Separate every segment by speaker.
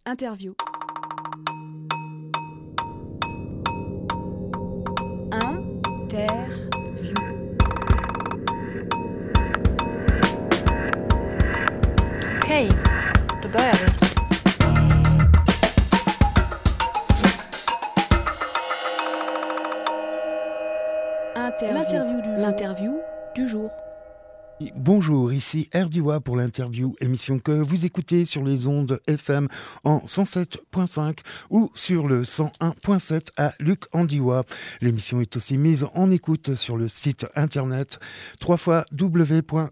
Speaker 1: Interview. Interview.
Speaker 2: Okej, då börjar vi.
Speaker 1: L'interview du jour.
Speaker 3: Bonjour, ici Erdiwa pour l'interview, émission que vous écoutez sur les ondes FM en 107.5 ou sur le 101.7 à Luc-en-Diois. L'émission est aussi mise en écoute sur le site internet www.rdwa.fr.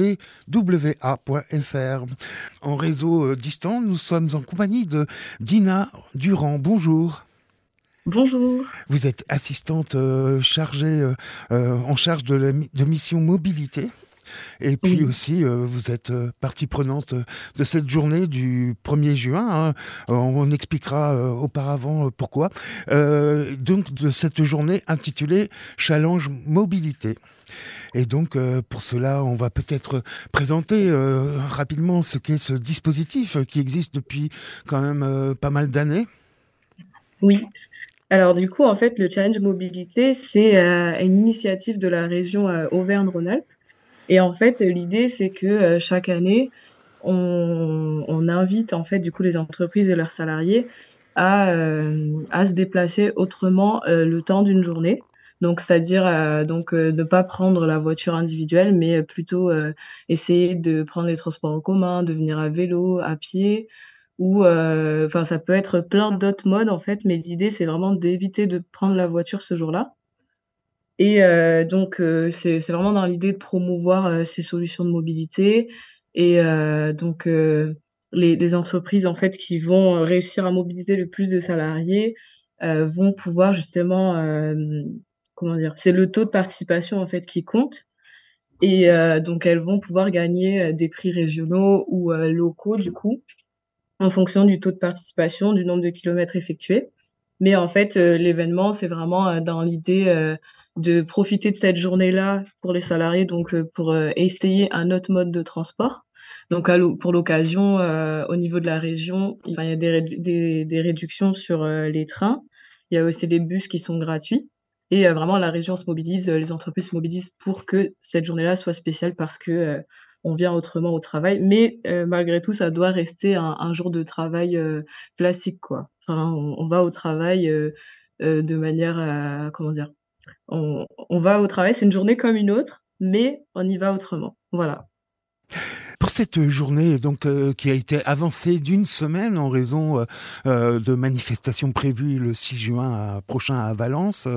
Speaker 3: En réseau distant, nous sommes en compagnie de Dina Durand. Bonjour.
Speaker 4: Bonjour.
Speaker 3: Vous êtes assistante chargée en charge de mission mobilité. Et puis aussi, vous êtes partie prenante de cette journée du 1er juin. Hein. On expliquera auparavant pourquoi. Donc, de cette journée intitulée Challenge Mobilité. Et donc, pour cela, on va peut-être présenter rapidement ce qu'est ce dispositif qui existe depuis quand même pas mal d'années.
Speaker 4: Oui. Alors du coup, en fait, le Challenge Mobilité, c'est une initiative de la région Auvergne-Rhône-Alpes. Et en fait, l'idée, c'est que chaque année, on invite en fait du coup les entreprises et leurs salariés à se déplacer autrement le temps d'une journée. Donc, c'est-à-dire ne pas prendre la voiture individuelle, mais plutôt essayer de prendre les transports en commun, de venir à vélo, à pied, ou ça peut être plein d'autres modes en fait. Mais l'idée, c'est vraiment d'éviter de prendre la voiture ce jour-là. Et c'est vraiment dans l'idée de promouvoir ces solutions de mobilité et les entreprises en fait qui vont réussir à mobiliser le plus de salariés vont pouvoir justement, comment dire? C'est le taux de participation en fait qui compte et donc elles vont pouvoir gagner des prix régionaux ou locaux du coup, en fonction du taux de participation, du nombre de kilomètres effectués. Mais en fait, l'événement, c'est vraiment, dans l'idée, de profiter de cette journée-là pour les salariés, donc pour, essayer un autre mode de transport. Donc pour l'occasion, au niveau de la région, il y a des réductions sur, les trains. Il y a aussi des bus qui sont gratuits et vraiment la région se mobilise, les entreprises se mobilisent pour que cette journée-là soit spéciale parce que, on vient autrement au travail. Mais malgré tout, ça doit rester un jour de travail, classique, quoi. Enfin, on va au travail, de manière, comment dire? On va au travail, c'est une journée comme une autre, mais on y va autrement. Voilà.
Speaker 3: Pour cette journée donc qui a été avancée d'une semaine en raison de manifestations prévues le 6 juin prochain à Valence,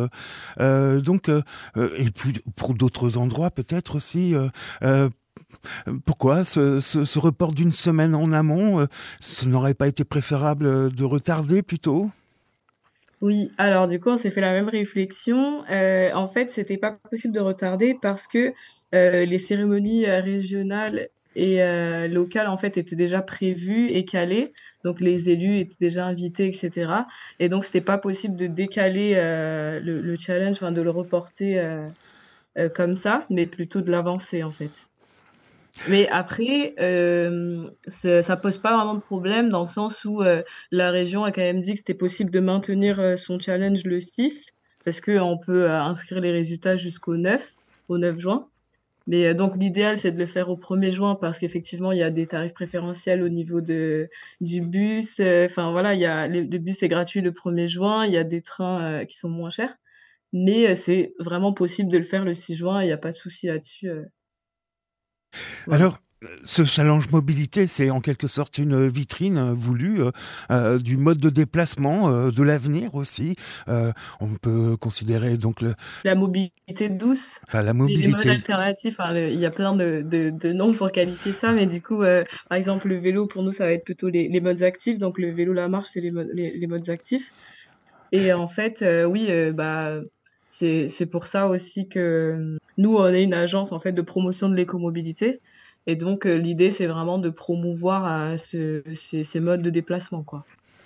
Speaker 3: et puis pour d'autres endroits peut-être aussi. Pourquoi ce report d'une semaine en amont, ce n'aurait pas été préférable de retarder plutôt ?
Speaker 4: Oui, alors du coup, on s'est fait la même réflexion. En fait, c'était pas possible de retarder parce que, les cérémonies, régionales et locales, en fait, étaient déjà prévues et calées. Donc les élus étaient déjà invités et cetera et donc c'était pas possible de décaler, le challenge, enfin de le reporter, comme ça, mais plutôt de l'avancer, en fait. Mais après, ça pose pas vraiment de problème dans le sens où, la région a quand même dit que c'était possible de maintenir, son challenge le 6 parce qu'on peut, inscrire les résultats au 9 juin. Mais, donc l'idéal, c'est de le faire au 1er juin parce qu'effectivement, il y a des tarifs préférentiels au niveau du bus, enfin voilà, il y a le bus est gratuit le 1er juin, il y a des trains, qui sont moins chers. Mais, c'est vraiment possible de le faire le 6 juin, il y a pas de souci là-dessus, voilà.
Speaker 3: Alors, ce challenge mobilité, c'est en quelque sorte une vitrine voulue du mode de déplacement, de l'avenir aussi. On peut considérer donc
Speaker 4: La mobilité douce,
Speaker 3: la
Speaker 4: les modes
Speaker 3: mobilité.
Speaker 4: alternatifs, enfin, il y a plein de noms pour qualifier ça, mais du coup, par exemple, le vélo, pour nous, ça va être plutôt les modes actifs. Donc, le vélo, la marche, c'est les modes actifs. Et en fait, oui, c'est pour ça aussi que nous, on est une agence en fait de promotion de l'écomobilité. Et donc, l'idée, c'est vraiment de promouvoir ces modes de déplacement, quoi.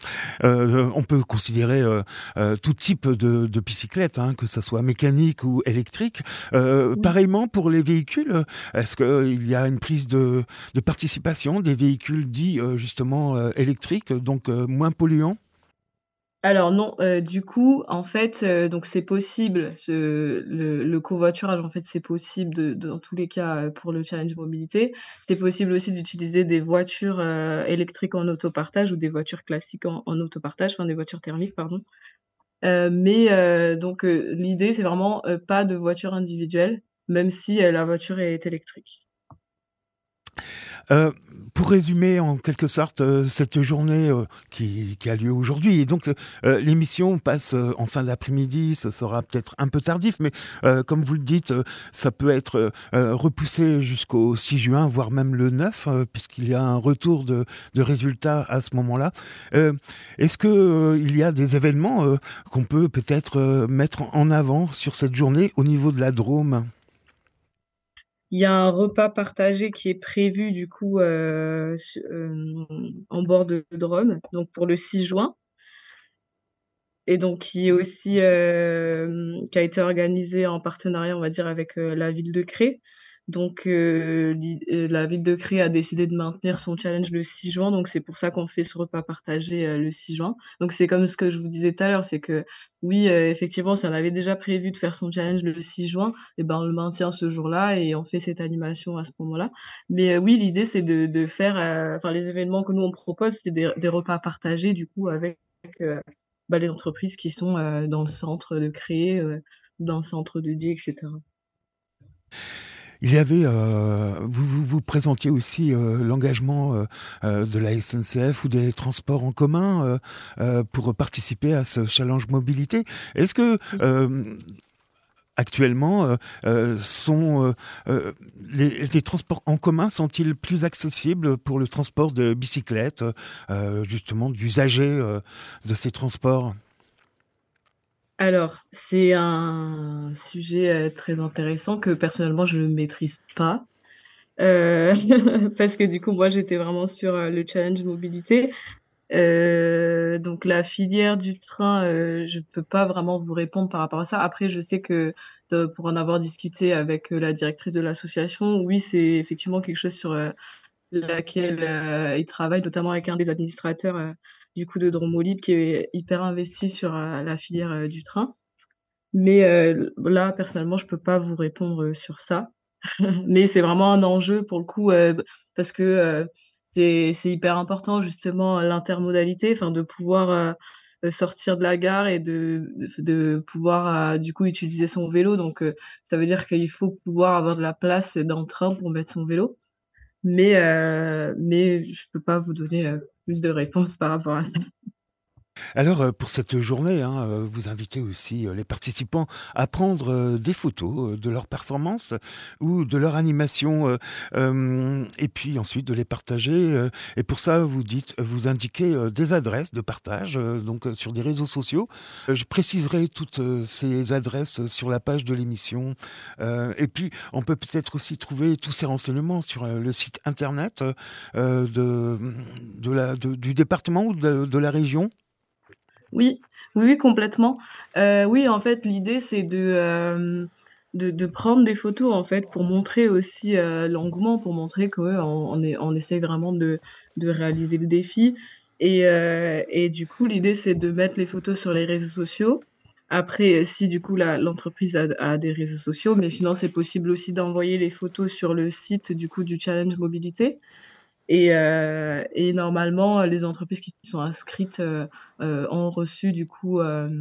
Speaker 3: On peut considérer tout type de bicyclette, hein, que ça soit mécanique ou électrique.
Speaker 4: Oui.
Speaker 3: Pareillement pour les véhicules, est-ce qu'il y a une prise de participation des véhicules dits justement électriques, donc moins polluants?
Speaker 4: Alors non, du coup, en fait, donc c'est possible, le covoiturage, en fait, c'est possible dans tous les cas, pour le challenge mobilité. C'est possible aussi d'utiliser des voitures, électriques en autopartage ou des voitures classiques en autopartage, enfin des voitures thermiques, pardon. Donc l'idée, c'est vraiment, pas de voiture individuelle, même si, la voiture est électrique.
Speaker 3: Heu, pour résumer en quelque sorte, cette journée, qui a lieu aujourd'hui et donc l'émission passe, en fin d'après-midi, ce sera peut-être un peu tardif, mais comme vous le dites, ça peut être, repoussé jusqu'au 6 juin, voire même le 9, puisqu'il y a un retour de résultats à ce moment-là. Est-ce que, il y a des événements, qu'on peut peut-être, mettre en avant sur cette journée au niveau de la Drôme?
Speaker 4: Il y a un repas partagé qui est prévu du coup, en bord de Drôme, donc pour le 6 juin. Et donc qui est aussi, qui a été organisé en partenariat, on va dire, avec, la ville de Cré. Donc la ville de Cré a décidé de maintenir son challenge le 6 juin, donc c'est pour ça qu'on fait ce repas partagé, le 6 juin. Donc c'est comme ce que je vous disais tout à l'heure, c'est que oui, effectivement, si on avait déjà prévu de faire son challenge le 6 juin, et ben, on le maintient ce jour-là et on fait cette animation à ce moment-là. Mais oui, l'idée c'est de faire, enfin les événements que nous on propose, c'est des repas partagés du coup avec, heu les entreprises qui sont, dans le centre de Cré, dans le centre de Die et cetera.
Speaker 3: Il y avait, vous présentiez aussi, l'engagement, de la SNCF ou des transports en commun, pour participer à ce challenge mobilité. Est-ce que,
Speaker 4: Mmh.
Speaker 3: actuellement, sont, les transports en commun sont-ils plus accessibles pour le transport de bicyclettes, justement d'usagers, de ces transports?
Speaker 4: Alors, c'est un sujet, très intéressant que personnellement je ne maîtrise pas, heu, parce que du coup moi j'étais vraiment sur, le challenge mobilité. Donc la filière du train, je peux pas vraiment vous répondre par rapport à ça. Après, je sais que pour en avoir discuté avec, la directrice de l'association, oui, c'est effectivement quelque chose sur, laquelle, ils travaillent, notamment avec un des administrateurs, du coup de Dromolib qui est hyper investi sur, la filière, du train. Mais, là personnellement, je peux pas vous répondre, sur ça. Mais c'est vraiment un enjeu pour le coup, parce que, c'est hyper important justement l'intermodalité, enfin de pouvoir, sortir de la gare et de pouvoir, du coup utiliser son vélo. Donc, ça veut dire qu'il faut pouvoir avoir de la place dans le train pour mettre son vélo. Mais je peux pas vous donner, plus de réponses par rapport à ça.
Speaker 3: Alors, pour cette journée, hein, vous invitez aussi, les participants à prendre, des photos, de leurs performances ou de leur animation, et puis ensuite de les partager, et pour ça vous indiquez, des adresses de partage, donc, sur des réseaux sociaux. Je préciserai toutes, ces adresses sur la page de l'émission, et puis on peut peut-être aussi trouver tous ces renseignements sur, le site internet, du département ou de la région?
Speaker 4: Oui, oui, oui, complètement. Oui, en fait, l'idée, c'est de prendre des photos, en fait, pour montrer aussi, l'engouement, pour montrer qu'on essaie vraiment de réaliser le défi et du coup, l'idée, c'est de mettre les photos sur les réseaux sociaux. Après, si du coup l'entreprise a des réseaux sociaux, mais sinon c'est possible aussi d'envoyer les photos sur le site, du coup, du challenge mobilité. Et normalement, les entreprises qui sont inscrites, ont reçu du coup,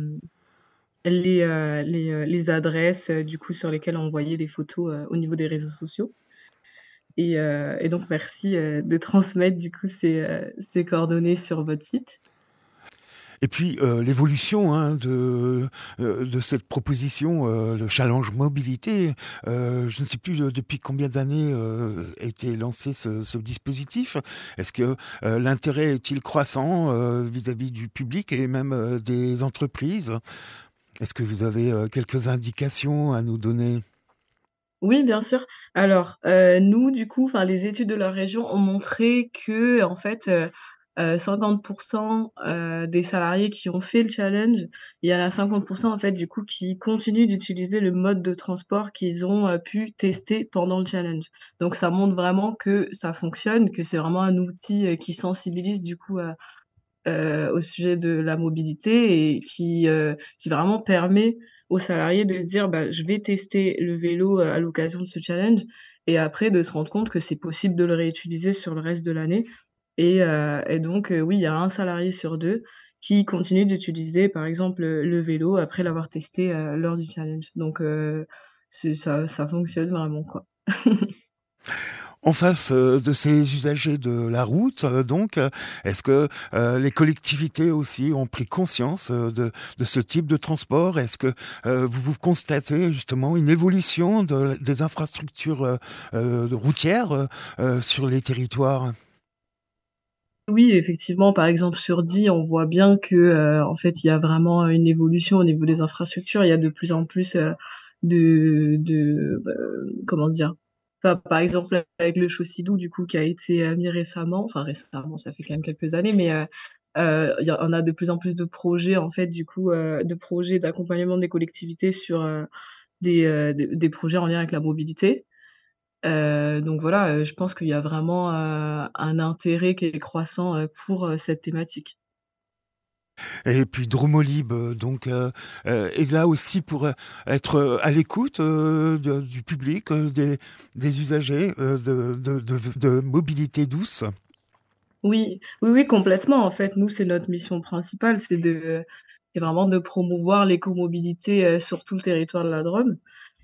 Speaker 4: les adresses, du coup sur lesquelles envoyer les photos, au niveau des réseaux sociaux et donc merci, de transmettre du coup ces coordonnées sur votre site.
Speaker 3: Et puis, l'évolution, hein, de cette proposition, le challenge mobilité, je ne sais plus, depuis combien d'années, a été lancé ce dispositif? Est-ce que, l'intérêt est-il croissant, vis-à-vis du public et même, des entreprises? Est-ce que vous avez, quelques indications à nous donner?
Speaker 4: Oui, bien sûr. Alors, nous du coup, enfin les études de la région ont montré qu'en fait, 50 des salariés qui ont fait le challenge, il y en a 50 en fait, du coup, qui continuent d'utiliser le mode de transport qu'ils ont, pu tester pendant le challenge. Donc ça montre vraiment que ça fonctionne, que c'est vraiment un outil, qui sensibilise du coup, au sujet de la mobilité et qui vraiment permet aux salariés de se dire: «Bah, je vais tester le vélo, à l'occasion de ce challenge» et après de se rendre compte que c'est possible de le réutiliser sur le reste de l'année et donc oui, il y a un salarié sur 2 qui continue d'utiliser, par exemple, le vélo après l'avoir testé, lors du challenge. Donc c'est ça fonctionne vraiment, quoi.
Speaker 3: En face, de ces usagers de la route, est-ce que, les collectivités aussi ont pris conscience, de ce type de transport? Est-ce que, vous constatez justement une évolution des infrastructures, routières, sur les territoires?
Speaker 4: Oui, effectivement, par exemple, sur 10, on voit bien que, en fait, il y a vraiment une évolution au niveau des infrastructures. Il y a de plus en plus, comment dire? Enfin, par exemple, avec le Chaussy-Doux, du coup, qui a été, mis récemment, enfin récemment, ça fait quand même quelques années, mais il y a on a de plus en plus de projets, en fait, du coup, de projets d'accompagnement des collectivités sur, des projets en lien avec la mobilité. Donc voilà, je pense qu'il y a vraiment, un intérêt qui est croissant, pour, cette thématique.
Speaker 3: Et puis Dromolib, est là aussi pour, être, à l'écoute, du public, des usagers, de mobilité douce.
Speaker 4: Oui, oui, oui, complètement. En fait, nous, c'est notre mission principale, c'est vraiment de promouvoir l'écomobilité, sur tout le territoire de la Drôme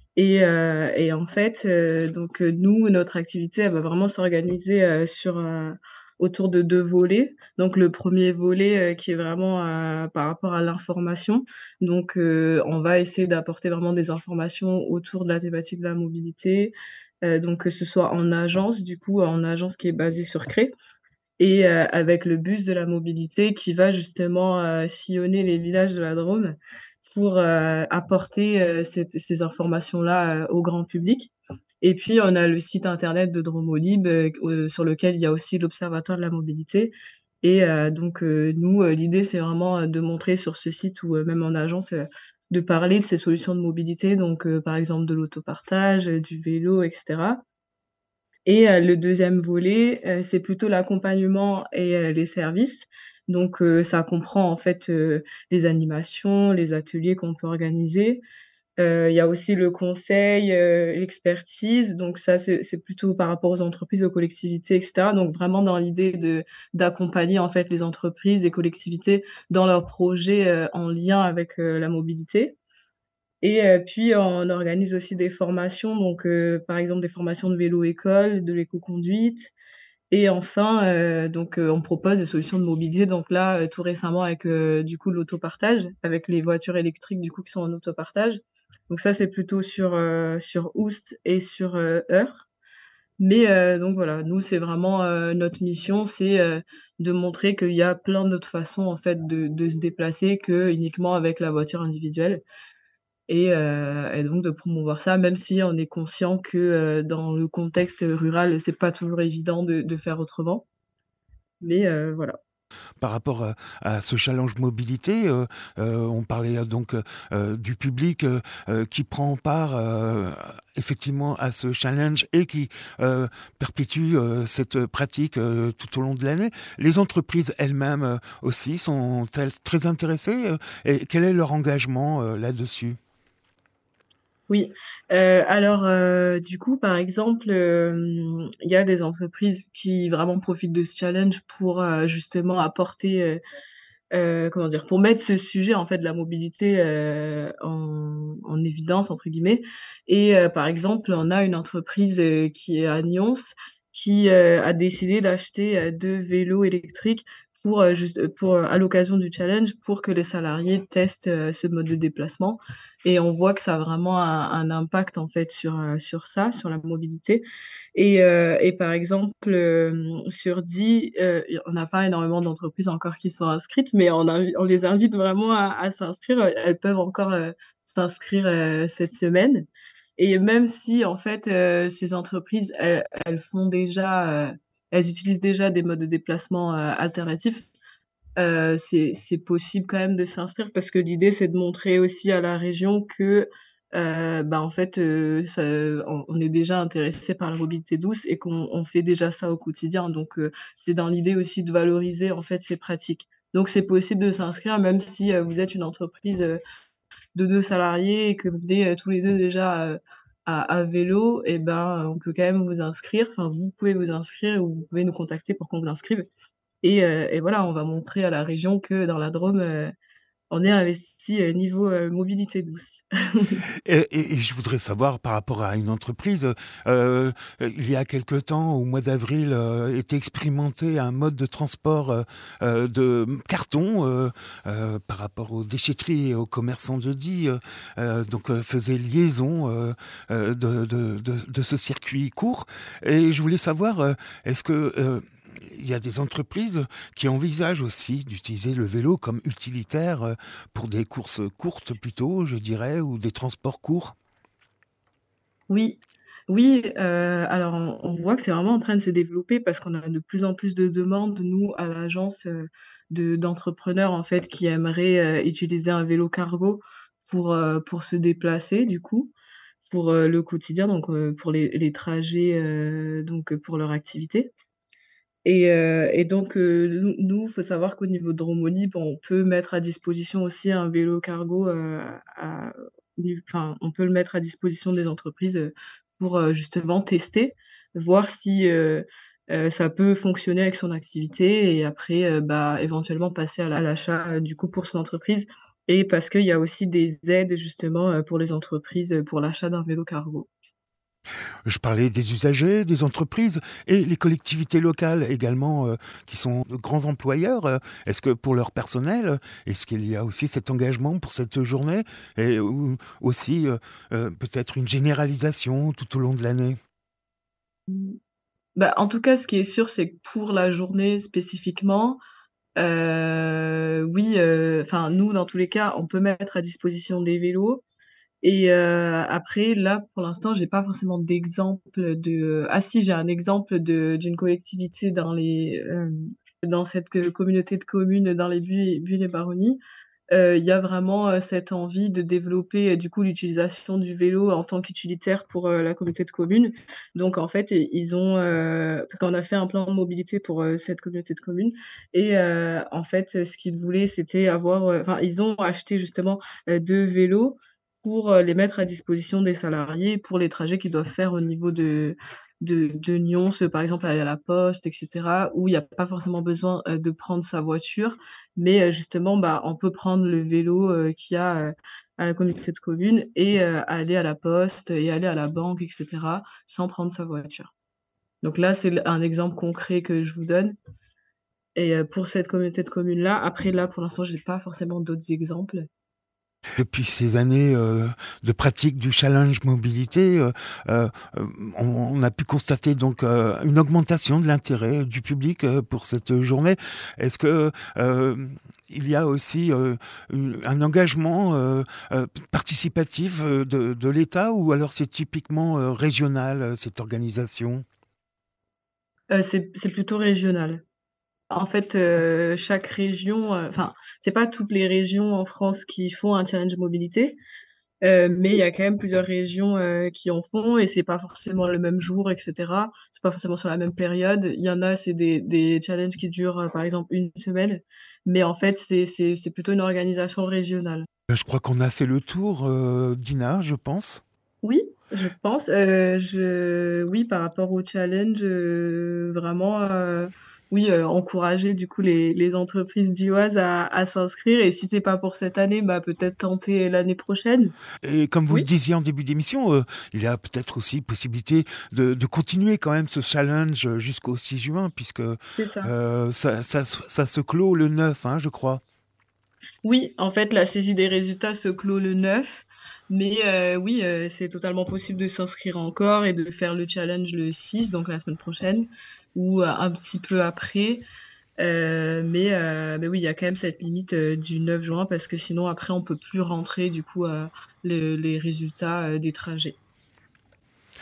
Speaker 4: et en fait, nous, notre activité, elle va vraiment s'organiser, autour de 2 volets. Donc le premier volet, qui est vraiment, par rapport à l'information. Donc on va essayer d'apporter vraiment des informations autour de la thématique de la mobilité, donc que ce soit en agence, du coup, en agence qui est basée sur Cré et avec le bus de la mobilité qui va justement, sillonner les villages de la Drôme pour, apporter, ces informations-là, au grand public et puis on a le site internet de Dromolib, sur lequel il y a aussi l'observatoire de la mobilité et nous, l'idée c'est vraiment, de montrer sur ce site ou même en agence, de parler de ces solutions de mobilité donc par exemple de l'autopartage, du vélo et cetera et le deuxième volet, c'est plutôt l'accompagnement et les services. Donc ça comprend en fait, les animations, les ateliers qu'on peut organiser. Il y a aussi le conseil, l'expertise, donc ça c'est plutôt par rapport aux entreprises, aux collectivités et cetera. Donc vraiment dans l'idée d'accompagner en fait les entreprises, les collectivités dans leurs projets, en lien avec, la mobilité. Et puis on organise aussi des formations, donc par exemple des formations de vélo-école, de l'éco-conduite et enfin, on propose des solutions de mobilité, donc là, tout récemment avec, du coup l'autopartage, avec les voitures électriques du coup qui sont en autopartage. Donc ça, c'est plutôt sur Oust et sur,Eur. Mais donc voilà, nous, c'est vraiment, notre mission, c'est, de montrer qu'il y a plein d'autres façons en fait de se déplacer que uniquement avec la voiture individuelle. Et donc de promouvoir ça, même si on est conscient que, dans le contexte rural, c'est pas toujours évident de faire autrement. Mais voilà.
Speaker 3: Par rapport, à ce challenge mobilité, on parlait, du public, qui prend part, effectivement à ce challenge et qui, perpétue, cette pratique, tout au long de l'année. Les entreprises elles-mêmes, aussi sont-elles très intéressées, et quel est leur engagement, là-dessus?
Speaker 4: Oui, alors, du coup, par exemple, il y a des entreprises qui vraiment profitent de ce challenge pour, justement apporter, comment dire? Pour mettre ce sujet, en fait, de la mobilité, en «évidence» entre guillemets et par exemple, on a une entreprise, qui est à Nyons, qui, a décidé d'acheter, 2 vélos électriques pour, à l'occasion du challenge, pour que les salariés testent, ce mode de déplacement et on voit que ça a vraiment un impact, en fait, sur ça, sur la mobilité et par exemple, sur 10, on n'a pas énormément d'entreprises encore qui sont inscrites, mais on les invite vraiment à s'inscrire. Elles peuvent encore, s'inscrire, cette semaine et même si en fait, ces entreprises, elles font déjà, elles utilisent déjà des modes de déplacement, alternatifs, c'est possible quand même de s'inscrire parce que l'idée, c'est de montrer aussi à la région que, en fait, ça on est déjà intéressé par la mobilité douce et qu'on fait déjà ça au quotidien. Donc, c'est dans l'idée aussi de valoriser, en fait, ces pratiques. Donc c'est possible de s'inscrire même si, vous êtes une entreprise, de 2 salariés et que vous venez, tous les 2 déjà, à vélo et ben, on peut quand même vous inscrire. Enfin, vous pouvez vous inscrire ou vous pouvez nous contacter pour qu'on vous inscrive et voilà, on va montrer à la région que dans la Drôme, on est investi, niveau, mobilité douce.
Speaker 3: Et je voudrais savoir par rapport à une entreprise, il y a quelque temps, au mois d'avril, était expérimenté un mode de transport, de carton, par rapport aux déchetteries et aux commerçants de Die, donc faisait liaison, de ce circuit court et je voulais savoir, est-ce que, il y a des entreprises qui envisagent aussi d'utiliser le vélo comme utilitaire pour des courses courtes plutôt, je dirais, ou des transports courts.
Speaker 4: Oui, oui, alors on voit que c'est vraiment en train de se développer parce qu'on a de plus en plus de demandes, nous, à l'agence, d'entrepreneurs, en fait, qui aimeraient, utiliser un vélo cargo pour se déplacer, du coup, pour, le quotidien, donc pour les trajets, pour leur activité et donc nous, faut savoir qu'au niveau de Dromoni, bon, on peut mettre à disposition aussi un vélo cargo, à on peut le mettre à disposition des entreprises, pour, justement tester, voir si, ça peut fonctionner avec son activité et après, éventuellement passer à l'achat, du coup, pour son entreprise et parce qu'il y a aussi des aides justement, pour les entreprises, pour l'achat d'un vélo cargo.
Speaker 3: Je parlais des usagers, des entreprises et les collectivités locales également, qui sont de grands employeurs. Est-ce que pour leur personnel, est-ce qu'il y a aussi cet engagement pour cette journée et ou aussi, peut-être une généralisation tout au long de l'année?
Speaker 4: Mmh. En tout cas, ce qui est sûr, c'est que pour la journée spécifiquement, oui, nous, dans tous les cas, on peut mettre à disposition des vélos et après là, pour l'instant, j'ai pas forcément d'exemple de ah si, j'ai un exemple d'une collectivité dans cette communauté de communes dans les Buis-les-Baronnies. Il y a vraiment, cette envie de développer, du coup, l'utilisation du vélo en tant qu'utilitaire pour, la communauté de communes. Donc en fait, ils ont, parce qu'on a fait un plan de mobilité pour, cette communauté de communes et en fait, ce qu'ils voulaient, c'était avoir, ils ont acheté justement, 2 vélos pour, les mettre à disposition des salariés pour les trajets qu'ils doivent faire au niveau de Nyons, par exemple, aller à la poste et cetera, où il y a pas forcément besoin, de prendre sa voiture mais justement, on peut prendre le vélo, qu'il y a, à la communauté de communes et aller à la poste et aller à la banque et cetera, sans prendre sa voiture. Donc là, c'est un exemple concret que je vous donne et pour cette communauté de communes-là. Après là, pour l'instant, j'ai pas forcément d'autres exemples.
Speaker 3: Depuis ces années, de pratique du challenge mobilité, heu, on a pu constater donc, une augmentation de l'intérêt du public, pour cette journée. Est-ce que, il y a aussi, un engagement, participatif, de l'État ou alors c'est typiquement, régional, cette organisation?
Speaker 4: C'est plutôt régional. En fait, chaque région, c'est pas toutes les régions en France qui font un challenge mobilité. Mais il y a quand même plusieurs régions, qui en font et c'est pas forcément le même jour et cetera. C'est pas forcément sur la même période. Il y en a, c'est des challenges qui durent, par exemple une semaine, mais en fait, c'est plutôt une organisation régionale.
Speaker 3: Je crois qu'on a fait le tour, Dina, je pense.
Speaker 4: Oui, je pense, oui, par rapport au challenge, vraiment, oui, encourager du coup les entreprises dioises à s'inscrire et si c'est pas pour cette année, peut-être tenter l'année prochaine.
Speaker 3: Et comme vous le
Speaker 4: Oui,
Speaker 3: disiez en début d'émission, il y a peut-être aussi possibilité de continuer quand même ce challenge, jusqu'au 6 juin puisque,
Speaker 4: c'est ça.
Speaker 3: ça se clôt le 9, hein, je crois.
Speaker 4: Oui, en fait, la saisie des résultats se clôt le 9, mais oui, c'est totalement possible de s'inscrire encore et de faire le challenge le 6, donc la semaine prochaine ou un petit peu après. Mais oui, il y a quand même cette limite, du 9 juin parce que sinon après on peut plus rentrer du coup, les résultats, des trajets.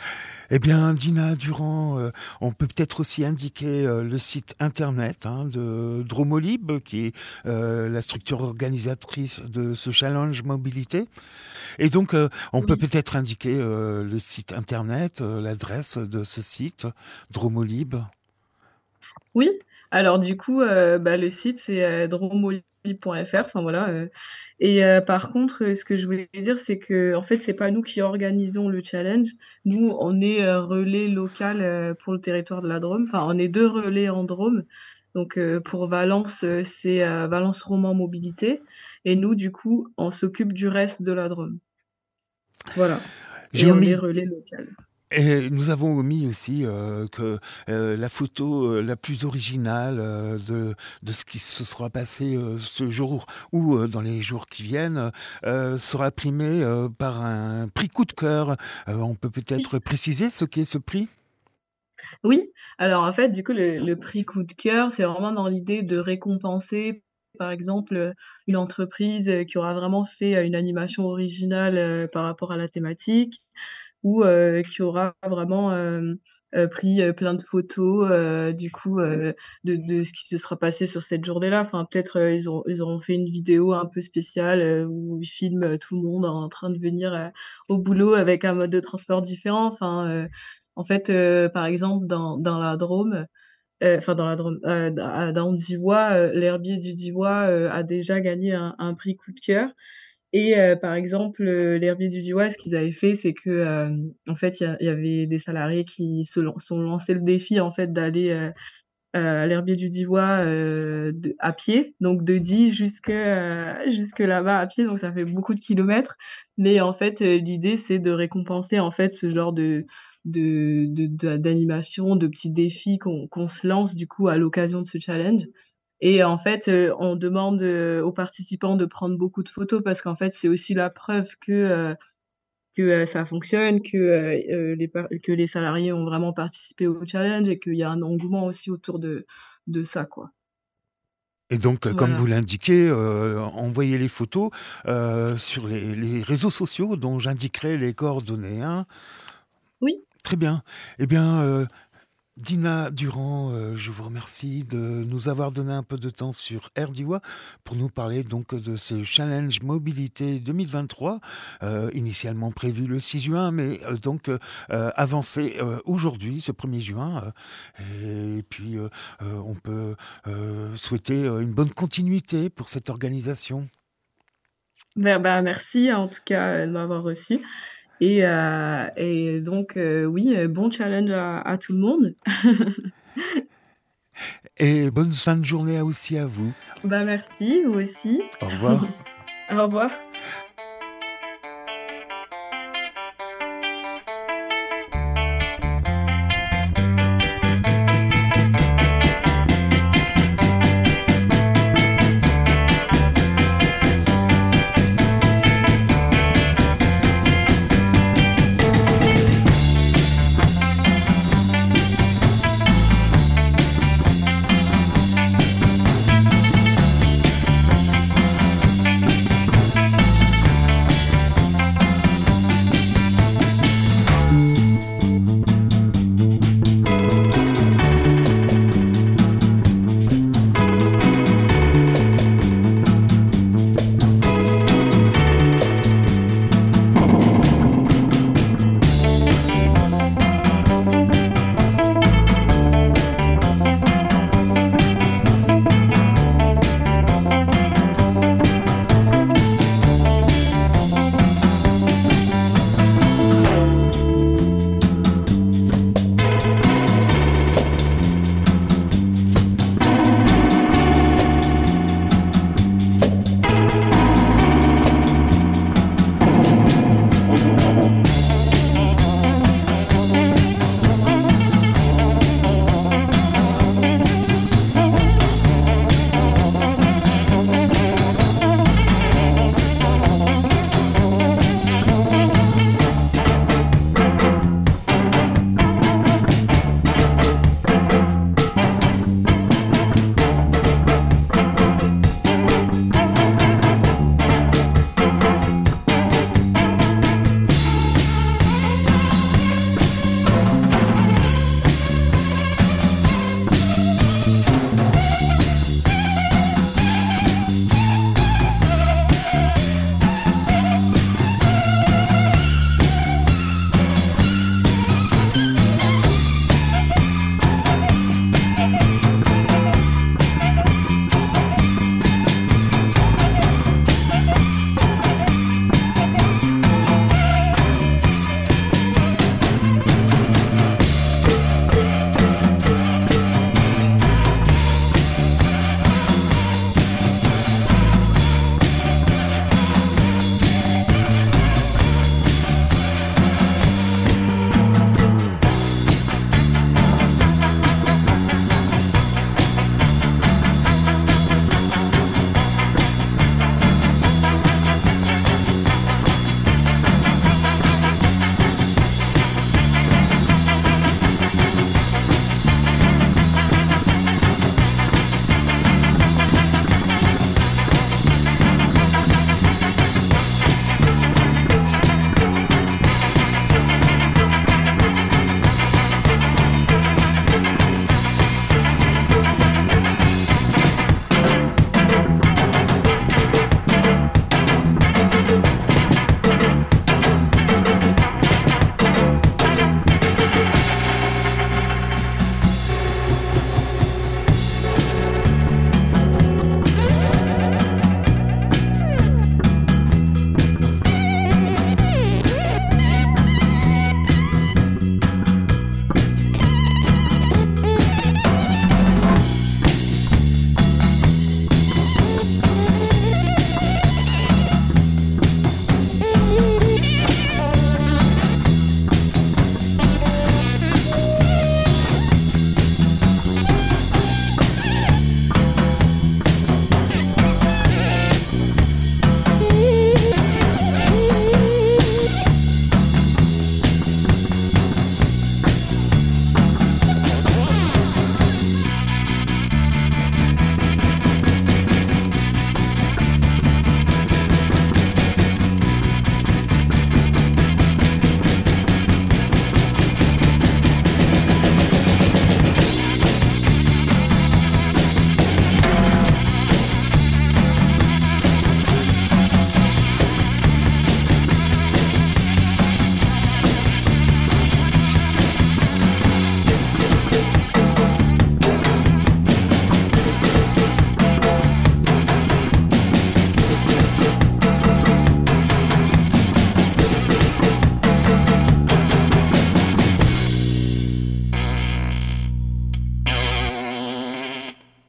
Speaker 3: Eh bien, Dina Durand, on peut peut-être aussi indiquer le site internet de Dromolib, qui est la structure organisatrice de ce challenge mobilité. Et donc, on peut
Speaker 4: Oui.
Speaker 3: peut-être indiquer le site internet, l'adresse de ce site, Dromolib.
Speaker 4: Oui, alors du coup, le site c'est, dromoli.fr, enfin voilà, et par contre, ce que je voulais dire, c'est qu'en fait, c'est pas nous qui organisons le challenge. Nous, on est, relais local, pour le territoire de la Drôme. Enfin, on est 2 relais en Drôme. Donc, pour Valence, c'est, Valence Roman Mobilité et nous, du coup, on s'occupe du reste de la Drôme. Voilà
Speaker 3: J'ai
Speaker 4: et on est
Speaker 3: omis
Speaker 4: relais local.
Speaker 3: Et nous avons omis aussi que la photo la plus originale de ce qui se sera passé ce jour ou dans les jours qui viennent sera primée par un prix coup de cœur. On peut peut-être préciser ce qu'est ce prix?
Speaker 4: Oui, alors en fait, du coup, le prix coup de cœur, c'est vraiment dans l'idée de récompenser, par exemple, une entreprise, qui aura vraiment fait, une animation originale, par rapport à la thématique ou, qui aura vraiment, pris, plein de photos, du coup, de ce qui se sera passé sur cette journée-là. Enfin, peut-être, ils auront fait une vidéo un peu spéciale, où ils filment, tout le monde en train de venir, au boulot avec un mode de transport différent. Enfin, en fait, par exemple, dans la Drôme, enfin dans la Drôme, dans Diois, l'herbier du Diois, a déjà gagné un prix coup de cœur et par exemple, l'herbier du Diois, ce qu'ils avaient fait, c'est que, en fait, il y avait des salariés qui se sont lancés le défi, en fait, d'aller, à l'herbier du Diois, de à pied, donc de Die jusque là-bas à pied, donc ça fait beaucoup de kilomètres. Mais en fait, l'idée, c'est de récompenser, en fait, ce genre d'animation, de petits défis qu'on se lance, du coup, à l'occasion de ce challenge et en fait, on demande, aux participants de prendre beaucoup de photos parce qu'en fait, c'est aussi la preuve que ça fonctionne, que les salariés ont vraiment participé au challenge et qu'il y a un engouement aussi autour de ça, quoi.
Speaker 3: Et donc, comme vous
Speaker 4: Voilà.
Speaker 3: l'indiquez, envoyez les photos sur les réseaux sociaux dont j'indiquerai les coordonnées. Hein.
Speaker 4: Oui,
Speaker 3: Très bien. Eh bien, Dina Durand, je vous remercie de nous avoir donné un peu de temps sur RDIWA pour nous parler donc de ce challenge mobilité 2023, initialement prévu le 6 juin, mais avancé aujourd'hui, ce 1er juin. Et puis, on peut souhaiter une bonne continuité pour cette organisation.
Speaker 4: merci en tout cas, de m'avoir reçue et donc oui, bon challenge à tout le monde.
Speaker 3: Et bonne fin de journée aussi à vous.
Speaker 4: Merci, vous aussi.
Speaker 3: Au revoir.
Speaker 4: Au revoir.